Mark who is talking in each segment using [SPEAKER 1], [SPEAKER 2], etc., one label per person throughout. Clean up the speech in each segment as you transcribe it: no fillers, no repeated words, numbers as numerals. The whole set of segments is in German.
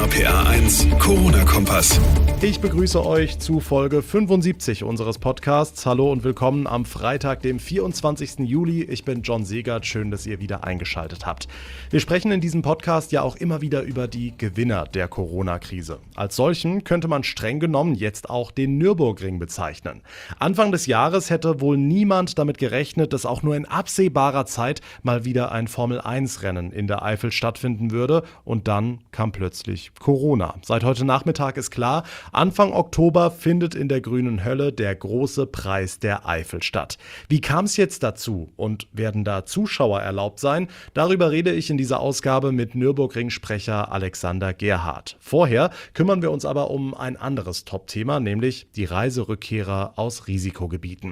[SPEAKER 1] RPA 1 Corona-Kompass.
[SPEAKER 2] Ich begrüße euch zu Folge 75 unseres Podcasts. Hallo und willkommen am Freitag, dem 24. Juli. Ich bin John Segert. Schön, dass ihr wieder eingeschaltet habt. Wir sprechen in diesem Podcast ja auch immer wieder über die Gewinner der Corona-Krise. Als solchen könnte man streng genommen jetzt auch den Nürburgring bezeichnen. Anfang des Jahres hätte wohl niemand damit gerechnet, dass auch nur in absehbarer Zeit mal wieder ein Formel-1-Rennen in der Eifel stattfinden würde. Und dann kam plötzlich Corona. Seit heute Nachmittag ist klar, Anfang Oktober findet in der grünen Hölle der große Preis der Eifel statt. Wie kam es jetzt dazu und werden da Zuschauer erlaubt sein? Darüber rede ich in dieser Ausgabe mit Nürburgring-Sprecher Alexander Gerhardt. Vorher kümmern wir uns aber um ein anderes Top-Thema, nämlich die Reiserückkehrer aus Risikogebieten.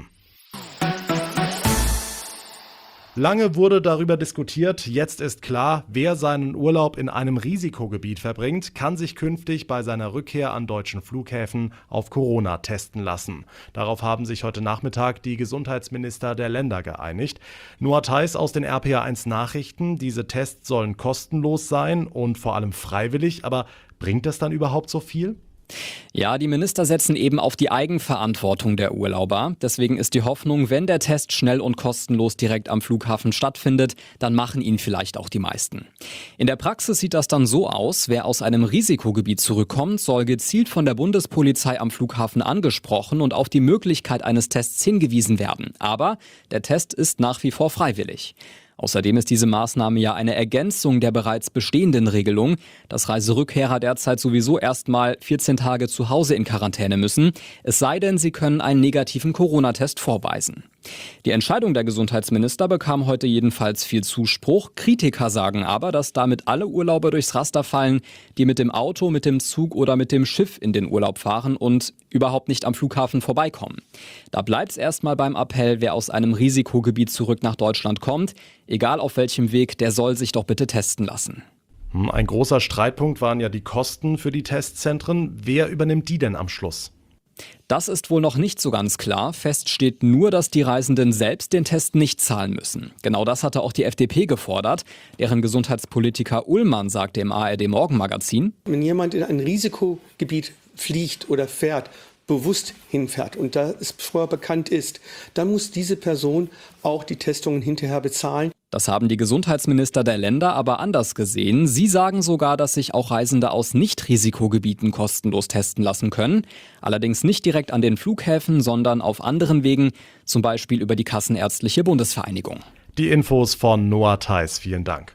[SPEAKER 2] Lange wurde darüber diskutiert, jetzt ist klar, wer seinen Urlaub in einem Risikogebiet verbringt, kann sich künftig bei seiner Rückkehr an deutschen Flughäfen auf Corona testen lassen. Darauf haben sich heute Nachmittag die Gesundheitsminister der Länder geeinigt. Noah Theis aus den RPA1 Nachrichten, diese Tests sollen kostenlos sein und vor allem freiwillig, aber bringt das dann überhaupt so viel?
[SPEAKER 3] Ja, die Minister setzen eben auf die Eigenverantwortung der Urlauber. Deswegen ist die Hoffnung, wenn der Test schnell und kostenlos direkt am Flughafen stattfindet, dann machen ihn vielleicht auch die meisten. In der Praxis sieht das dann so aus, wer aus einem Risikogebiet zurückkommt, soll gezielt von der Bundespolizei am Flughafen angesprochen und auf die Möglichkeit eines Tests hingewiesen werden. Aber der Test ist nach wie vor freiwillig. Außerdem ist diese Maßnahme ja eine Ergänzung der bereits bestehenden Regelung, dass Reiserückkehrer derzeit sowieso erstmal 14 Tage zu Hause in Quarantäne müssen, es sei denn, sie können einen negativen Corona-Test vorweisen. Die Entscheidung der Gesundheitsminister bekam heute jedenfalls viel Zuspruch. Kritiker sagen aber, dass damit alle Urlauber durchs Raster fallen, die mit dem Auto, mit dem Zug oder mit dem Schiff in den Urlaub fahren und überhaupt nicht am Flughafen vorbeikommen. Da bleibt es erstmal beim Appell, wer aus einem Risikogebiet zurück nach Deutschland kommt, egal auf welchem Weg, der soll sich doch bitte testen lassen.
[SPEAKER 2] Ein großer Streitpunkt waren ja die Kosten für die Testzentren. Wer übernimmt die denn am Schluss?
[SPEAKER 3] Das ist wohl noch nicht so ganz klar. Fest steht nur, dass die Reisenden selbst den Test nicht zahlen müssen. Genau das hatte auch die FDP gefordert. Deren Gesundheitspolitiker Ullmann sagte im ARD-Morgenmagazin:
[SPEAKER 4] Wenn jemand in ein Risikogebiet fliegt oder fährt, bewusst hinfährt und da es vorher bekannt ist, dann muss diese Person auch die Testungen hinterher bezahlen.
[SPEAKER 3] Das haben die Gesundheitsminister der Länder aber anders gesehen. Sie sagen sogar, dass sich auch Reisende aus Nicht-Risikogebieten kostenlos testen lassen können. Allerdings nicht direkt an den Flughäfen, sondern auf anderen Wegen, zum Beispiel über die Kassenärztliche Bundesvereinigung.
[SPEAKER 2] Die Infos von Noah Theis, vielen Dank.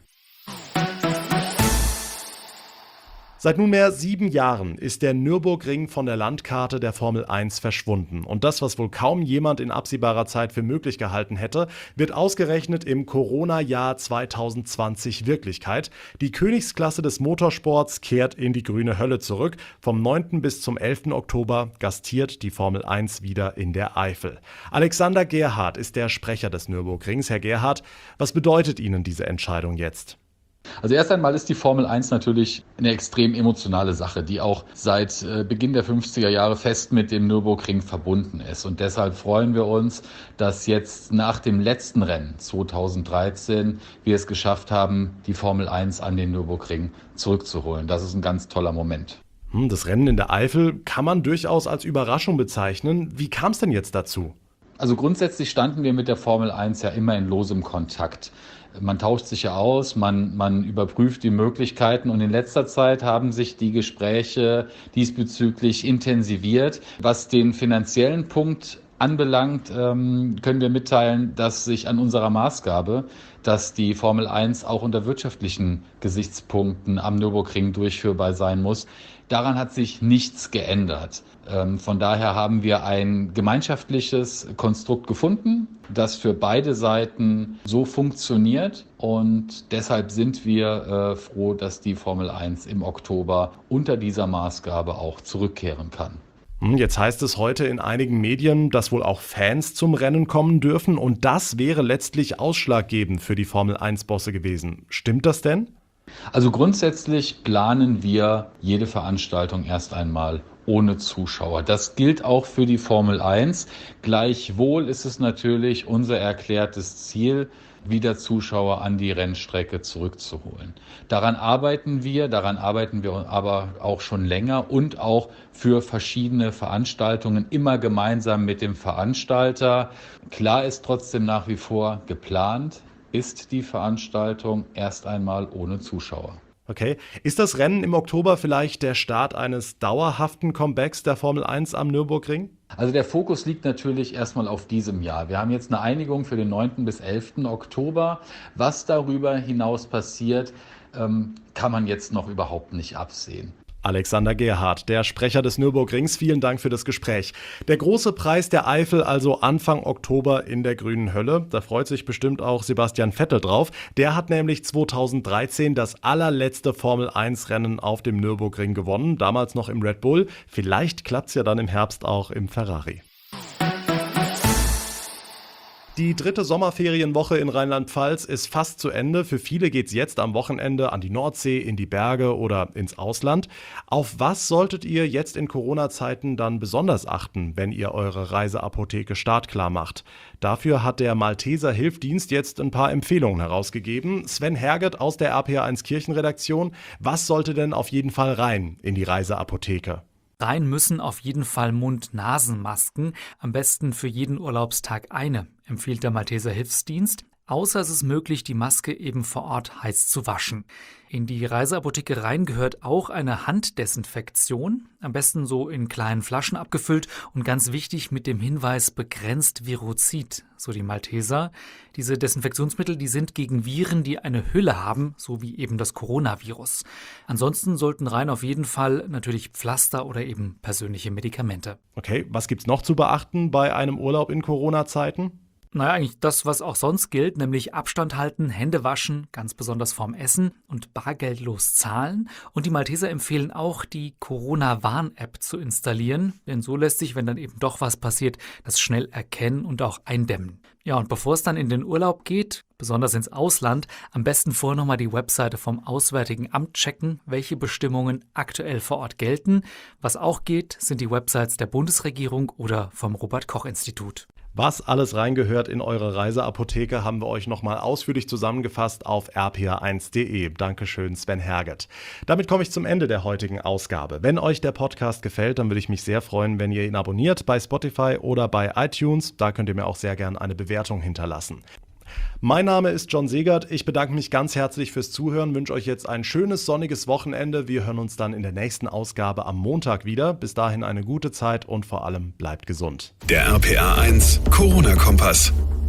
[SPEAKER 2] Seit nunmehr 7 Jahren ist der Nürburgring von der Landkarte der Formel 1 verschwunden. Und das, was wohl kaum jemand in absehbarer Zeit für möglich gehalten hätte, wird ausgerechnet im Corona-Jahr 2020 Wirklichkeit. Die Königsklasse des Motorsports kehrt in die grüne Hölle zurück. Vom 9. bis zum 11. Oktober gastiert die Formel 1 wieder in der Eifel. Alexander Gerhardt ist der Sprecher des Nürburgrings. Herr Gerhardt, was bedeutet Ihnen diese Entscheidung jetzt?
[SPEAKER 5] Also erst einmal ist die Formel 1 natürlich eine extrem emotionale Sache, die auch seit Beginn der 50er Jahre fest mit dem Nürburgring verbunden ist. Und deshalb freuen wir uns, dass jetzt nach dem letzten Rennen 2013 wir es geschafft haben, die Formel 1 an den Nürburgring zurückzuholen. Das ist ein ganz toller Moment.
[SPEAKER 2] Das Rennen in der Eifel kann man durchaus als Überraschung bezeichnen. Wie kam es denn jetzt dazu?
[SPEAKER 5] Also grundsätzlich standen wir mit der Formel 1 ja immer in losem Kontakt. Man tauscht sich ja aus, man überprüft die Möglichkeiten und in letzter Zeit haben sich die Gespräche diesbezüglich intensiviert. Was den finanziellen Punkt anbelangt, können wir mitteilen, dass sich an unserer Maßgabe, dass die Formel 1 auch unter wirtschaftlichen Gesichtspunkten am Nürburgring durchführbar sein muss, daran hat sich nichts geändert. Von daher haben wir ein gemeinschaftliches Konstrukt gefunden, das für beide Seiten so funktioniert. Und deshalb sind wir froh, dass die Formel 1 im Oktober unter dieser Maßgabe auch zurückkehren kann.
[SPEAKER 2] Jetzt heißt es heute in einigen Medien, dass wohl auch Fans zum Rennen kommen dürfen. Und das wäre letztlich ausschlaggebend für die Formel-1-Bosse gewesen. Stimmt das denn?
[SPEAKER 5] Also grundsätzlich planen wir jede Veranstaltung erst einmal ohne Zuschauer. Das gilt auch für die Formel 1. Gleichwohl ist es natürlich unser erklärtes Ziel, wieder Zuschauer an die Rennstrecke zurückzuholen. Daran arbeiten wir aber auch schon länger und auch für verschiedene Veranstaltungen immer gemeinsam mit dem Veranstalter. Klar ist trotzdem nach wie vor, geplant ist die Veranstaltung erst einmal ohne Zuschauer.
[SPEAKER 2] Okay. Ist das Rennen im Oktober vielleicht der Start eines dauerhaften Comebacks der Formel 1 am Nürburgring?
[SPEAKER 5] Also der Fokus liegt natürlich erstmal auf diesem Jahr. Wir haben jetzt eine Einigung für den 9. bis 11. Oktober. Was darüber hinaus passiert, kann man jetzt noch überhaupt nicht absehen.
[SPEAKER 2] Alexander Gerhardt, der Sprecher des Nürburgrings, vielen Dank für das Gespräch. Der große Preis der Eifel also Anfang Oktober in der grünen Hölle. Da freut sich bestimmt auch Sebastian Vettel drauf. Der hat nämlich 2013 das allerletzte Formel-1-Rennen auf dem Nürburgring gewonnen, damals noch im Red Bull. Vielleicht klappt's ja dann im Herbst auch im Ferrari. Die 3. Sommerferienwoche in Rheinland-Pfalz ist fast zu Ende. Für viele geht's jetzt am Wochenende an die Nordsee, in die Berge oder ins Ausland. Auf was solltet ihr jetzt in Corona-Zeiten dann besonders achten, wenn ihr eure Reiseapotheke startklar macht? Dafür hat der Malteser Hilfsdienst jetzt ein paar Empfehlungen herausgegeben. Sven Herget aus der RPA1 Kirchenredaktion. Was sollte denn auf jeden Fall rein in die Reiseapotheke?
[SPEAKER 6] Rein müssen auf jeden Fall Mund-Nasen-Masken, am besten für jeden Urlaubstag eine, empfiehlt der Malteser Hilfsdienst. Außer es ist möglich, die Maske eben vor Ort heiß zu waschen. In die Reiseapotheke rein gehört auch eine Handdesinfektion, am besten so in kleinen Flaschen abgefüllt und ganz wichtig mit dem Hinweis begrenzt Virozid, so die Malteser. Diese Desinfektionsmittel, die sind gegen Viren, die eine Hülle haben, so wie eben das Coronavirus. Ansonsten sollten rein auf jeden Fall natürlich Pflaster oder eben persönliche Medikamente.
[SPEAKER 2] Okay, was gibt's noch zu beachten bei einem Urlaub in Corona-Zeiten?
[SPEAKER 6] Naja, eigentlich das, was auch sonst gilt, nämlich Abstand halten, Hände waschen, ganz besonders vorm Essen und bargeldlos zahlen. Und die Malteser empfehlen auch, die Corona-Warn-App zu installieren, denn so lässt sich, wenn dann eben doch was passiert, das schnell erkennen und auch eindämmen. Ja, und bevor es dann in den Urlaub geht, besonders ins Ausland, am besten vorher nochmal die Webseite vom Auswärtigen Amt checken, welche Bestimmungen aktuell vor Ort gelten. Was auch geht, sind die Websites der Bundesregierung oder vom Robert-Koch-Institut.
[SPEAKER 2] Was alles reingehört in eure Reiseapotheke, haben wir euch nochmal ausführlich zusammengefasst auf rpa1.de. Dankeschön, Sven Herget. Damit komme ich zum Ende der heutigen Ausgabe. Wenn euch der Podcast gefällt, dann würde ich mich sehr freuen, wenn ihr ihn abonniert bei Spotify oder bei iTunes. Da könnt ihr mir auch sehr gern eine Bewertung hinterlassen. Mein Name ist John Segert. Ich bedanke mich ganz herzlich fürs Zuhören, wünsche euch jetzt ein schönes sonniges Wochenende. Wir hören uns dann in der nächsten Ausgabe am Montag wieder. Bis dahin eine gute Zeit und vor allem bleibt gesund.
[SPEAKER 1] Der RPA1 Corona-Kompass.